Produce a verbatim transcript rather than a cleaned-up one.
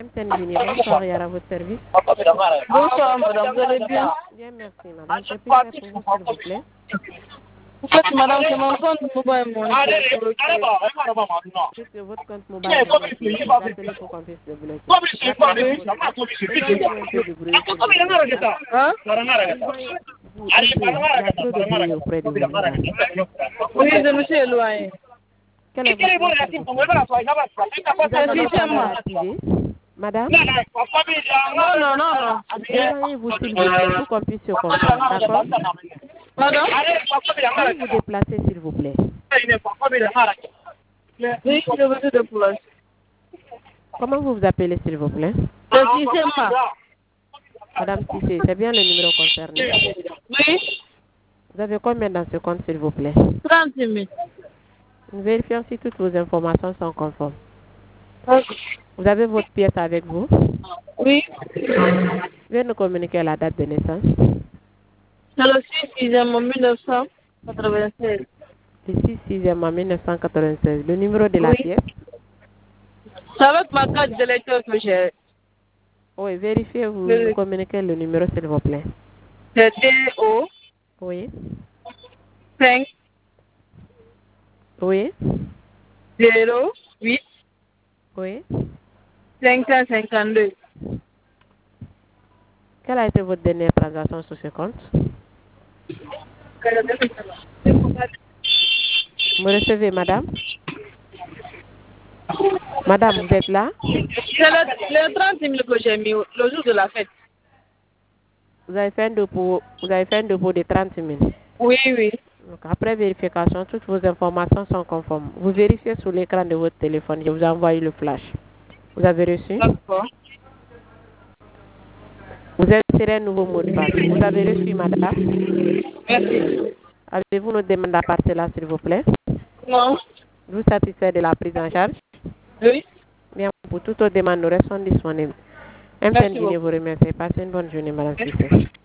M T N Vini, bonsoir, Yara, à votre service. Bonsoir, madame, vous allez bien? Bien, merci, madame. Je peux faire pour vous, s'il vous plaît? En fait, madame, c'est mon compte mobile money. Puisque votre compte mobile est bloqué, vous appelez pour qu'on puisse le bloquer. Éloignez-vous un peu du bruit, s'il vous plaît. Hein? Éloignez-vous un peu. Il y a trop de bruit auprès de vous, madame. Oui, je me suis éloignée. Quel est votre nom, s'il vous plaît? Vous avez le haut-parleur activé? Madame? Non, non, non, non. Éloignez-vous, s'il vous plaît, pour qu'on puisse se comprendre, d'accord? Madame? Veuillez vous déplacer, s'il vous plaît. Oui, je veux te déplacer. Comment vous vous appelez, s'il vous plaît? Le sixième mars. Madame Tissé, c'est bien le numéro concerné? Oui. Vous avez combien dans ce compte, s'il vous plaît? trente mille. Nous vérifions si toutes vos informations sont conformes. Ok. Vous avez votre pièce avec vous? Oui. Veuillez nous communiquer la date de naissance. C'est le six sixième mille neuf cent quatre-vingt-seize. Le six sixième en mille neuf cent quatre-vingt-seize. Le numéro de la Oui. pièce? C'est avec ma carte de lecteur que j'ai. Oui, vérifiez, vous Oui. nous communiquez le numéro, s'il vous plaît. C'est D O Oui. cinq Oui. zéro huit Oui. cinq cent cinquante-deux. Quelle a été votre dernière transaction sur ce compte? Vous me recevez, madame? Madame, vous êtes là? C'est le, le trente mille que j'ai mis le jour de la fête. Vous avez fait un dépôt, vous avez fait un dépôt de trente mille. Oui, oui. Donc, après vérification, toutes vos informations sont conformes. Vous vérifiez sur l'écran de votre téléphone. Je vous ai envoyé le flash. Vous avez reçu? D'accord. Vous insérez un nouveau mot de passe. Vous avez reçu, madame? Merci. Avez-vous nos demandes à partir là, s'il vous plaît? Non. Vous satisfait de la prise en charge? Oui. Bien, pour toutes vos demandes, nous restons disponibles. M T N Merci Guinée beaucoup. vous remercie. Passez une bonne journée, madame Cissé.